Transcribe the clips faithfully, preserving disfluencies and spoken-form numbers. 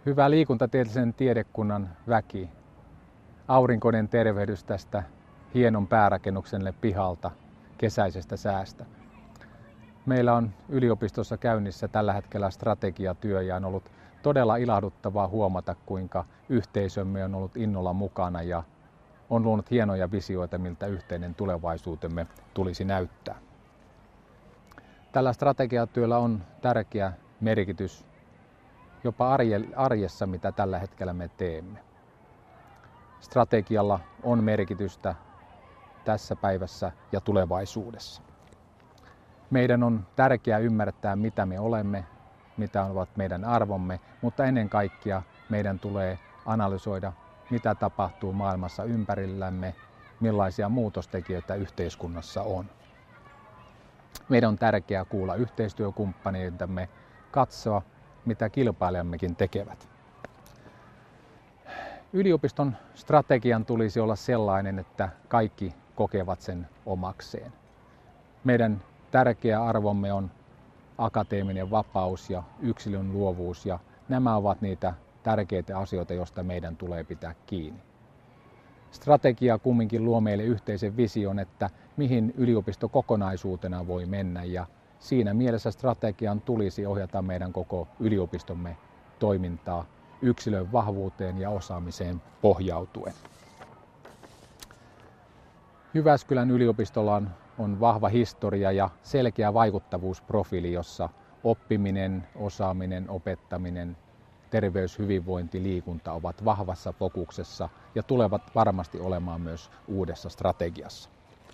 Hyvä liikuntatieteellisen tiedekunnan väki. Aurinkoinen tervehdys tästä hienon päärakennukselle pihalta kesäisestä säästä. Meillä on yliopistossa käynnissä tällä hetkellä strategiatyö ja on ollut todella ilahduttavaa huomata, kuinka yhteisömme on ollut innolla mukana ja on luonut hienoja visioita, miltä yhteinen tulevaisuutemme tulisi näyttää. Tällä strategiatyöllä on tärkeä merkitys jopa arjessa, mitä tällä hetkellä me teemme. Strategialla on merkitystä tässä päivässä ja tulevaisuudessa. Meidän on tärkeää ymmärtää, mitä me olemme, mitä ovat meidän arvomme, mutta ennen kaikkea meidän tulee analysoida, mitä tapahtuu maailmassa ympärillämme, millaisia muutostekijöitä yhteiskunnassa on. Meidän on tärkeää kuulla yhteistyökumppaneitamme, katsoa, mitä kilpailijammekin tekevät. Yliopiston strategian tulisi olla sellainen, että kaikki kokevat sen omakseen. Meidän tärkeä arvomme on akateeminen vapaus ja yksilön luovuus, ja nämä ovat niitä tärkeitä asioita, joista meidän tulee pitää kiinni. Strategia kumminkin luo meille yhteisen vision, että mihin yliopisto kokonaisuutena voi mennä, ja siinä mielessä strategian tulisi ohjata meidän koko yliopistomme toimintaa yksilön vahvuuteen ja osaamiseen pohjautuen. Jyväskylän yliopistolla on, on vahva historia ja selkeä vaikuttavuusprofiili, jossa oppiminen, osaaminen, opettaminen, terveys, hyvinvointi, liikunta ovat vahvassa fokuksessa ja tulevat varmasti olemaan myös uudessa strategiassa.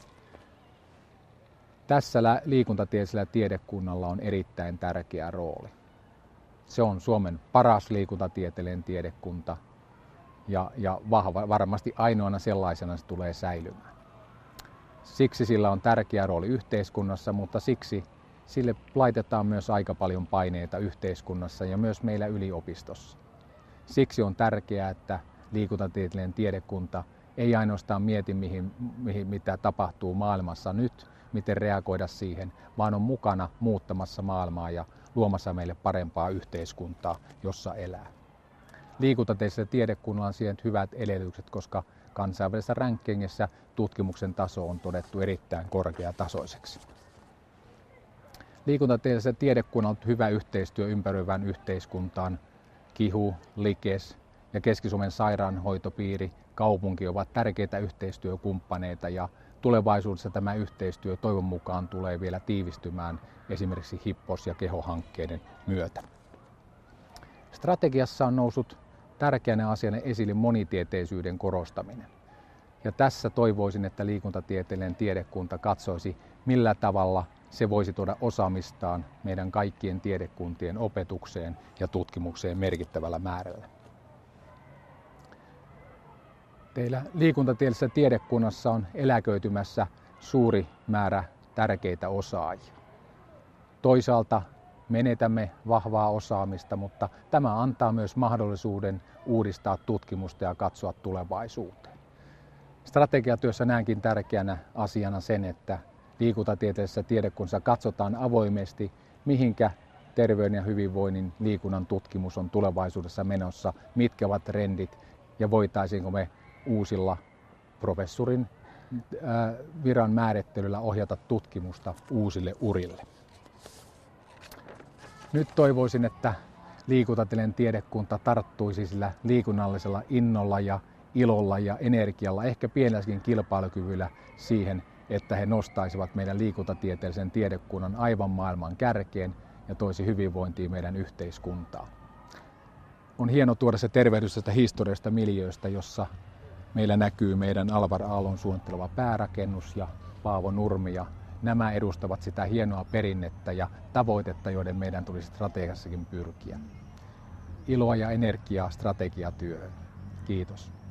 Tässä liikuntatieteellisellä tiedekunnalla on erittäin tärkeä rooli. Se on Suomen paras liikuntatieteellinen tiedekunta ja, ja vahva, varmasti ainoana sellaisena se tulee säilymään. Siksi sillä on tärkeä rooli yhteiskunnassa, mutta siksi sille laitetaan myös aika paljon paineita yhteiskunnassa ja myös meillä yliopistossa. Siksi on tärkeää, että liikuntatieteellinen tiedekunta ei ainoastaan mieti, mihin, mihin, mitä tapahtuu maailmassa nyt, miten reagoida siihen, vaan on mukana muuttamassa maailmaa ja luomassa meille parempaa yhteiskuntaa, jossa elää. Liikuntatieteellisellä tiedekunnalla on siihen hyvät edellytykset, koska kansainvälisessä rankingissa tutkimuksen taso on todettu erittäin korkeatasoiseksi. Liikuntatieteellisellä tiedekunnalla on hyvä yhteistyö ympäröivään yhteiskuntaan. KIHU, Likes ja Keski-Suomen sairaanhoitopiiri, kaupunki ovat tärkeitä yhteistyökumppaneita ja tulevaisuudessa tämä yhteistyö toivon mukaan tulee vielä tiivistymään esimerkiksi Hippos- ja Keho-hankkeiden myötä. Strategiassa on noussut tärkeänä asiana esille monitieteisyyden korostaminen. Ja tässä toivoisin, että liikuntatieteellinen tiedekunta katsoisi, millä tavalla se voisi tuoda osaamistaan meidän kaikkien tiedekuntien opetukseen ja tutkimukseen merkittävällä määrällä. Teillä liikuntatieteellisessä tiedekunnassa on eläköitymässä suuri määrä tärkeitä osaajia. Toisaalta menetämme vahvaa osaamista, mutta tämä antaa myös mahdollisuuden uudistaa tutkimusta ja katsoa tulevaisuuteen. Strategiatyössä näenkin tärkeänä asiana sen, että liikuntatieteellisessä tiedekunnassa katsotaan avoimesti, mihinkä terveyden ja hyvinvoinnin liikunnan tutkimus on tulevaisuudessa menossa, mitkä ovat trendit ja voitaisiinko me uusilla professorin viran määrittelyllä ohjata tutkimusta uusille urille. Nyt toivoisin, että liikuntatieteellinen tiedekunta tarttuisi sillä liikunnallisella innolla ja ilolla ja energialla, ehkä pienelläkin kilpailukyvyllä siihen, että he nostaisivat meidän liikuntatieteellisen tiedekunnan aivan maailman kärkeen ja toisi hyvinvointia meidän yhteiskuntaan. On hieno tuoda se tervehdys tästä historiasta miljööstä, jossa meillä näkyy meidän Alvar Aallon suunnitteleva päärakennus ja Paavo Nurmi, ja nämä edustavat sitä hienoa perinnettä ja tavoitetta, joiden meidän tulisi strategiassakin pyrkiä. Iloa ja energiaa strategiatyöhön. Kiitos.